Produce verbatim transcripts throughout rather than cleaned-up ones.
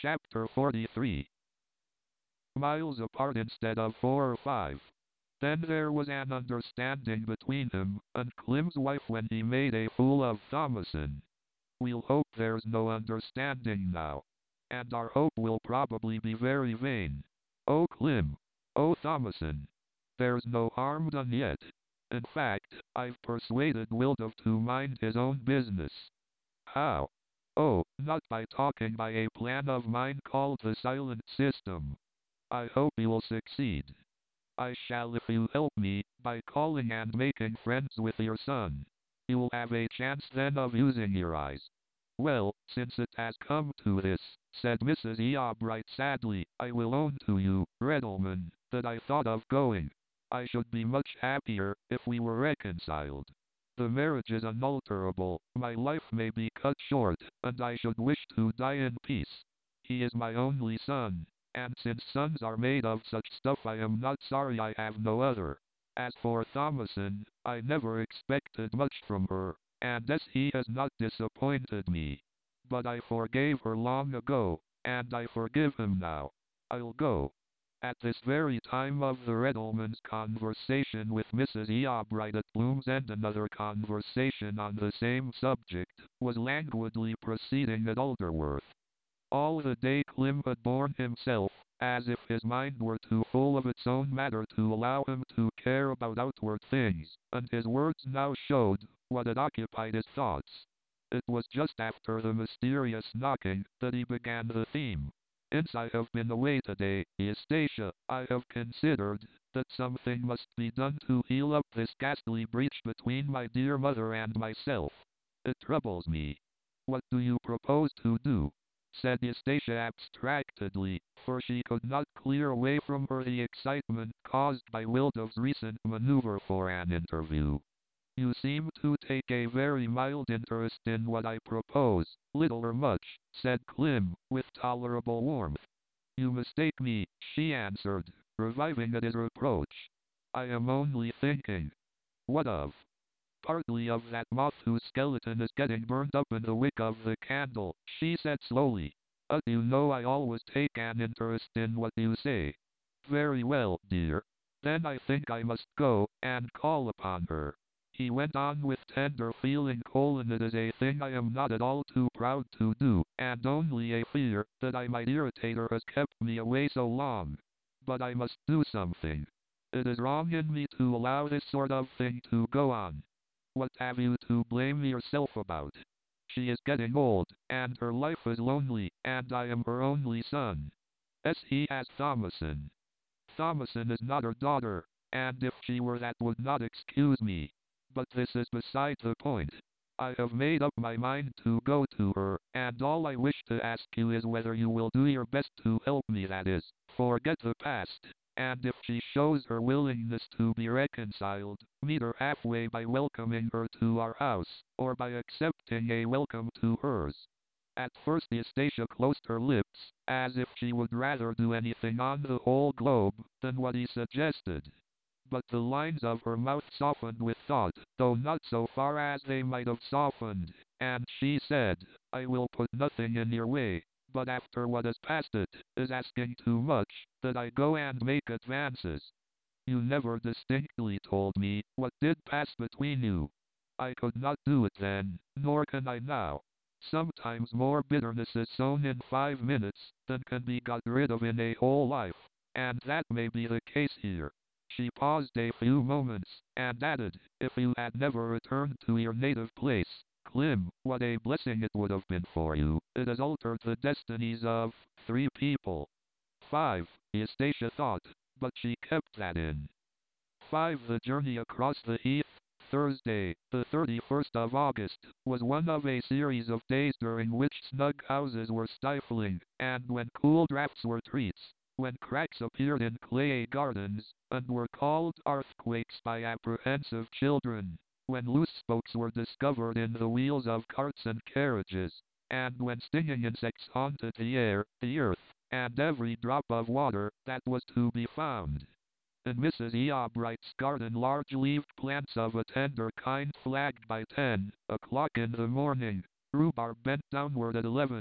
Chapter forty-three. Miles apart instead of four or five. Then there was an understanding between him and Clem's wife when he made a fool of Thomasin. We'll hope there's no understanding now. And our hope will probably be very vain. Oh Clem. Oh Thomasin. There's no harm done yet. In fact, I've persuaded Wildov to mind his own business. How? Oh, not by talking by a plan of mine called the Silent System. I hope he will succeed. I shall if you help me, by calling and making friends with your son. You will have a chance then of using your eyes. Well, since it has come to this, said Missus Eobright sadly, I will own to you, Redelman, that I thought of going. I should be much happier if we were reconciled. The marriage is unalterable, my life may be cut short, and I should wish to die in peace. He is my only son, and since sons are made of such stuff I am not sorry I have no other. As for Thomasin, I never expected much from her, and as he has not disappointed me. But I forgave her long ago, and I forgive him now. I'll go. At this very time of the Redelman's conversation with Missus Eobright at Bloom's End, another conversation on the same subject was languidly proceeding at Alderworth. All the day Clem had borne himself, as if his mind were too full of its own matter to allow him to care about outward things, and his words now showed what had occupied his thoughts. It was just after the mysterious knocking that he began the theme. Since I have been away today, Eustacia, I have considered that something must be done to heal up this ghastly breach between my dear mother and myself. It troubles me. What do you propose to do? Said Eustacia abstractedly, for she could not clear away from her the excitement caused by Wildov's recent maneuver for an interview. You seem to take a very mild interest in what I propose, little or much, said Clem, with tolerable warmth. You mistake me, she answered, reviving at his reproach. I am only thinking. What of? Partly of that moth whose skeleton is getting burned up in the wick of the candle, she said slowly. But you know I always take an interest in what you say. Very well, dear. Then I think I must go, and call upon her. He went on with tender feeling. Colon, it is a thing I am not at all too proud to do, and only a fear that I might irritate her has kept me away so long. But I must do something. It is wrong in me to allow this sort of thing to go on. What have you to blame yourself about? She is getting old, and her life is lonely, and I am her only son. As he has Thomasin. Thomasin is not her daughter, and if she were that would not excuse me. But this is beside the point. I have made up my mind to go to her, and all I wish to ask you is whether you will do your best to help me, that is, forget the past, and if she shows her willingness to be reconciled, meet her halfway by welcoming her to our house, or by accepting a welcome to hers. At first Eustacia closed her lips, as if she would rather do anything on the whole globe than what he suggested. But the lines of her mouth softened with thought, though not so far as they might have softened, and she said, I will put nothing in your way, but after what has passed it is asking too much, that I go and make advances. You never distinctly told me what did pass between you. I could not do it then, nor can I now. Sometimes more bitterness is sown in five minutes than can be got rid of in a whole life, and that may be the case here. She paused a few moments, and added, if you had never returned to your native place, Clem, what a blessing it would have been for you. It has altered the destinies of three people. Five, Eustacia thought, but she kept that in. Five. The journey across the heath, Thursday, the thirty-first of August, was one of a series of days during which snug houses were stifling, and when cool drafts were treats. When cracks appeared in clay gardens, and were called earthquakes by apprehensive children, when loose spokes were discovered in the wheels of carts and carriages, and when stinging insects haunted the air, the earth, and every drop of water that was to be found. In Missus Eobright's garden large-leaved plants of a tender kind flagged by ten o'clock in the morning, rhubarb bent downward at eleven,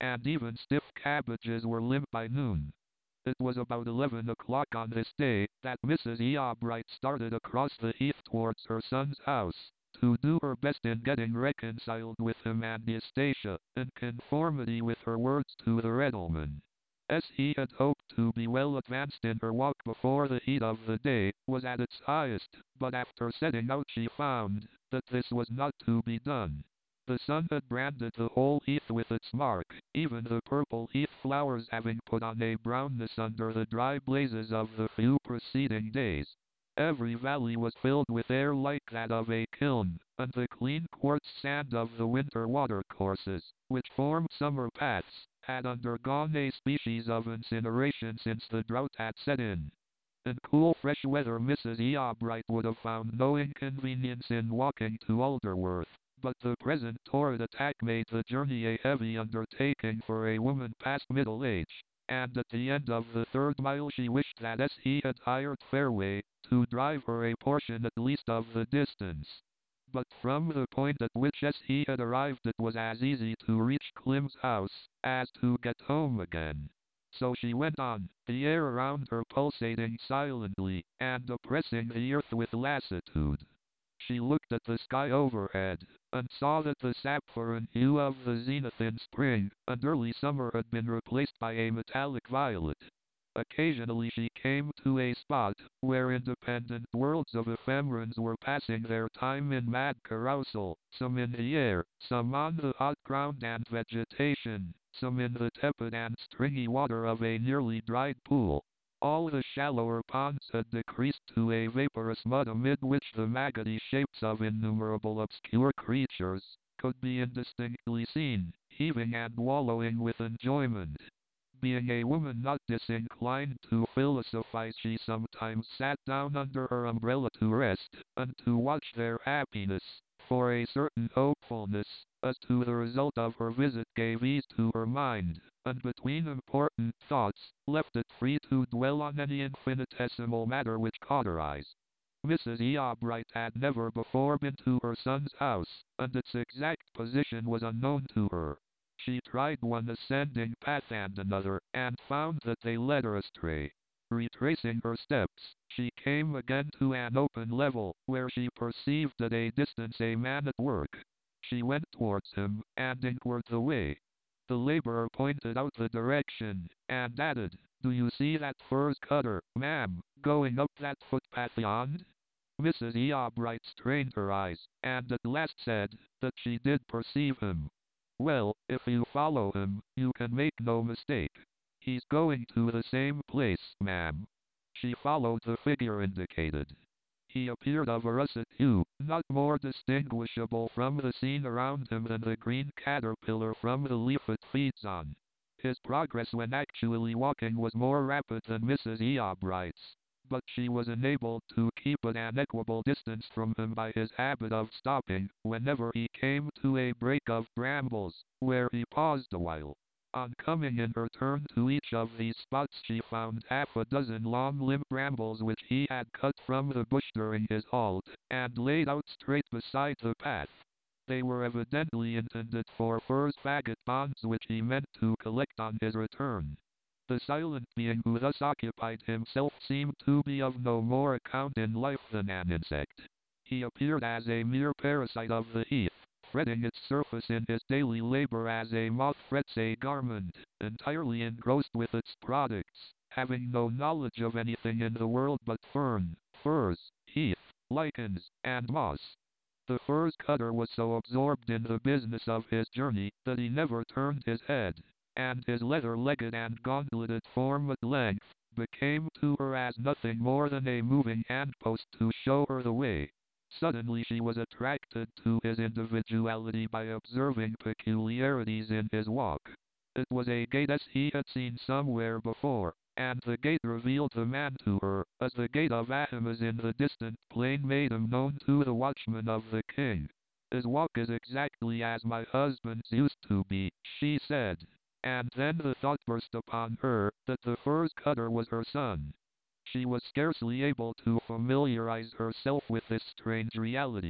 and even stiff cabbages were limp by noon. It was about eleven o'clock on this day that Missus Eobright started across the heath towards her son's house, to do her best in getting reconciled with him and Eustacia, in conformity with her words to the Edelman. As he had hoped to be well advanced in her walk before the heat of the day was at its highest, but after setting out she found that this was not to be done. The sun had branded the whole heath with its mark, even the purple heath flowers having put on a brownness under the dry blazes of the few preceding days. Every valley was filled with air like that of a kiln, and the clean quartz sand of the winter watercourses, which formed summer paths, had undergone a species of incineration since the drought had set in. In cool fresh weather Missus Eobright would have found no inconvenience in walking to Alderworth, but the present torrid attack made the journey a heavy undertaking for a woman past middle age, and at the end of the third mile she wished that as he had hired Fairway to drive her a portion at least of the distance. But from the point at which as he had arrived it was as easy to reach Clim's house as to get home again. So she went on, the air around her pulsating silently, and oppressing the earth with lassitude. She looked at the sky overhead, and saw that the saffron hue of the zenith in spring and early summer had been replaced by a metallic violet. Occasionally she came to a spot where independent worlds of ephemerans were passing their time in mad carousal, some in the air, some on the hot ground and vegetation, some in the tepid and stringy water of a nearly dried pool. All the shallower ponds had decreased to a vaporous mud amid which the maggoty shapes of innumerable obscure creatures could be indistinctly seen, heaving and wallowing with enjoyment. Being a woman not disinclined to philosophize, she sometimes sat down under her umbrella to rest, and to watch their happiness, for a certain hopefulness as to the result of her visit gave ease to her mind, and between important thoughts, left it free to dwell on any infinitesimal matter which caught her eyes. Missus Eobright had never before been to her son's house, and its exact position was unknown to her. She tried one ascending path and another, and found that they led her astray. Retracing her steps, she came again to an open level, where she perceived at a distance a man at work. She went towards him, and inquired the way. The laborer pointed out the direction, and added, "Do you see that furze cutter, ma'am, going up that footpath yond?" Missus Eobright strained her eyes, and at last said that she did perceive him. "Well, if you follow him, you can make no mistake. He's going to the same place, ma'am." She followed the figure indicated. He appeared of a russet hue, not more distinguishable from the scene around him than the green caterpillar from the leaf it feeds on. His progress when actually walking was more rapid than Missus Eobright's, but she was enabled to keep at an equable distance from him by his habit of stopping whenever he came to a break of brambles, where he paused a while. On coming in her turn to each of these spots she found half a dozen long limb brambles which he had cut from the bush during his halt, and laid out straight beside the path. They were evidently intended for furze faggot bonds which he meant to collect on his return. The silent being who thus occupied himself seemed to be of no more account in life than an insect. He appeared as a mere parasite of the heath, fretting its surface in his daily labor as a moth frets a garment, entirely engrossed with its products, having no knowledge of anything in the world but fern, furze, heath, lichens, and moss. The furze cutter was so absorbed in the business of his journey that he never turned his head, and his leather-legged and gauntleted form at length became to her as nothing more than a moving handpost to show her the way. Suddenly she was attracted to his individuality by observing peculiarities in his walk. It was a gait as he had seen somewhere before, and the gait revealed the man to her, as the gait of Ahimaaz in the distant plain made him known to the watchman of the king. "His walk is exactly as my husband's used to be," she said. And then the thought burst upon her that the furze cutter was her son. She was scarcely able to familiarize herself with this strange reality.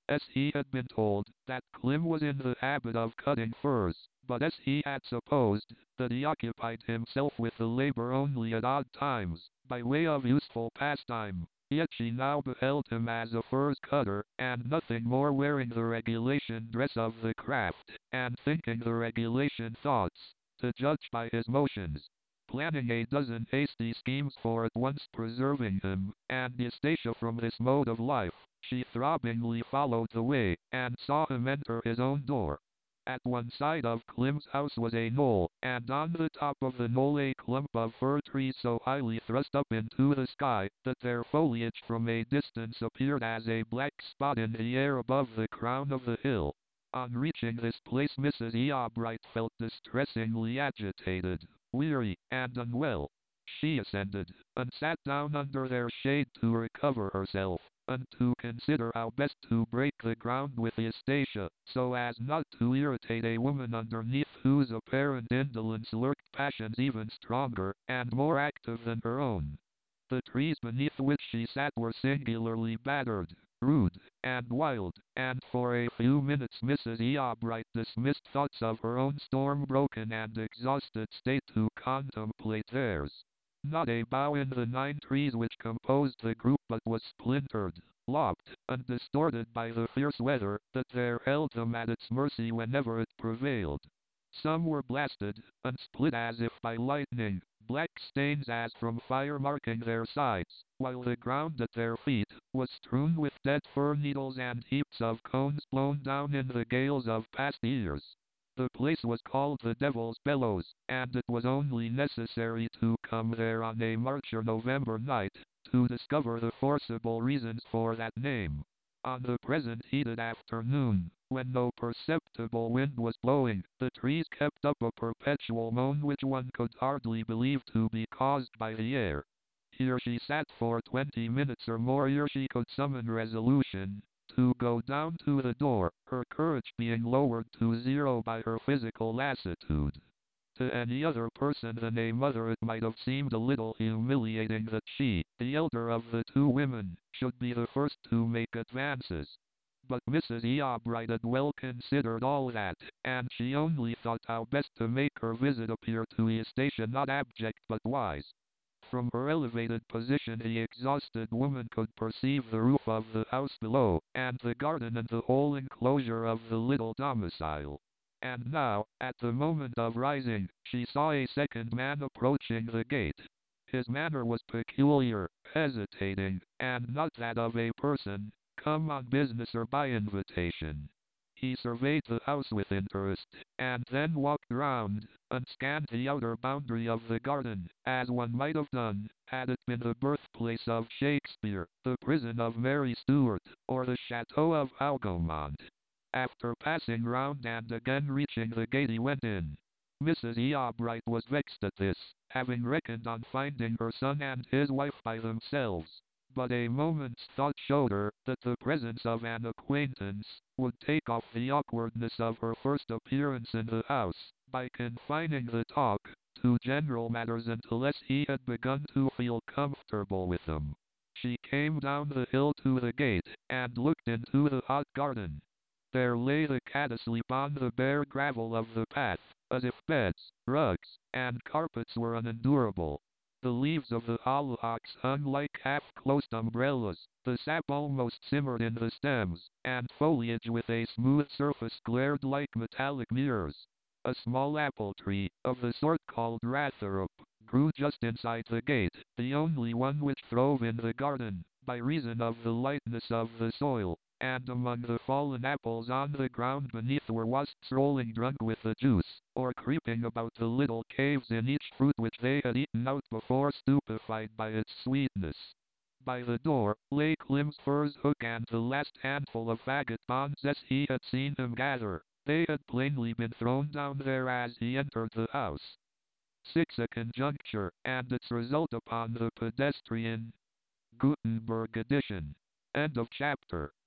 As he had been told that Klim was in the habit of cutting furs, but as he had supposed that he occupied himself with the labor only at odd times, by way of useful pastime, yet she now beheld him as a furs cutter, and nothing more, wearing the regulation dress of the craft, and thinking the regulation thoughts, to judge by his motions, planning a dozen hasty schemes for at once preserving him and Eustacia from this mode of life. She throbbingly followed the way, and saw him enter his own door. At one side of Klim's house was a knoll, and on the top of the knoll a clump of fir trees so highly thrust up into the sky that their foliage from a distance appeared as a black spot in the air above the crown of the hill. On reaching this place Missus Eobright felt distressingly agitated, weary, and unwell. She ascended, and sat down under their shade to recover herself, and to consider how best to break the ground with Eustacia, so as not to irritate a woman underneath whose apparent indolence lurked passions even stronger and more active than her own. The trees beneath which she sat were singularly battered, rude, and wild, and for a few minutes Missus Eobright dismissed thoughts of her own storm-broken and exhausted state to contemplate theirs. Not a bough in the nine trees which composed the group but was splintered, lopped, and distorted by the fierce weather that there held them at its mercy whenever it prevailed. Some were blasted, and split as if by lightning, black stains as from fire marking their sides, while the ground at their feet was strewn with dead fir needles and heaps of cones blown down in the gales of past years. The place was called the Devil's Bellows, and it was only necessary to come there on a March or November night to discover the forcible reasons for that name. On the present heated afternoon, when no perceptible wind was blowing, the trees kept up a perpetual moan which one could hardly believe to be caused by the air. Here she sat for twenty minutes or more ere she could summon resolution to go down to the door, her courage being lowered to zero by her physical lassitude. To any other person than a mother it might have seemed a little humiliating that she, the elder of the two women, should be the first to make advances. But Missus Eobright had well considered all that, and she only thought how best to make her visit appear to Eustacia not abject but wise. From her elevated position the exhausted woman could perceive the roof of the house below, and the garden and the whole enclosure of the little domicile. And now, at the moment of rising, she saw a second man approaching the gate. His manner was peculiar, hesitating, and not that of a person come on business or by invitation. He surveyed the house with interest, and then walked round, and scanned the outer boundary of the garden, as one might have done, had it been the birthplace of Shakespeare, the prison of Mary Stuart, or the chateau of Hougoumont. After passing round and again reaching the gate he went in. Missus Eobright was vexed at this, having reckoned on finding her son and his wife by themselves. But a moment's thought showed her that the presence of an acquaintance would take off the awkwardness of her first appearance in the house, by confining the talk to general matters until he had begun to feel comfortable with them. She came down the hill to the gate, and looked into the hot garden. There lay the cat asleep on the bare gravel of the path, as if beds, rugs, and carpets were unendurable. The leaves of the hollyhocks hung like half-closed umbrellas, the sap almost simmered in the stems, and foliage with a smooth surface glared like metallic mirrors. A small apple tree, of the sort called ratharup, grew just inside the gate, the only one which throve in the garden, by reason of the lightness of the soil, and among the fallen apples on the ground beneath were wasps rolling drunk with the juice, or creeping about the little caves in each fruit which they had eaten out before, stupefied by its sweetness. By the door lay Klim's furze hook and the last handful of vagabonds as he had seen him gather. They had plainly been thrown down there as he entered the house. six. A conjuncture, and its result upon the pedestrian. Gutenberg edition. End of chapter.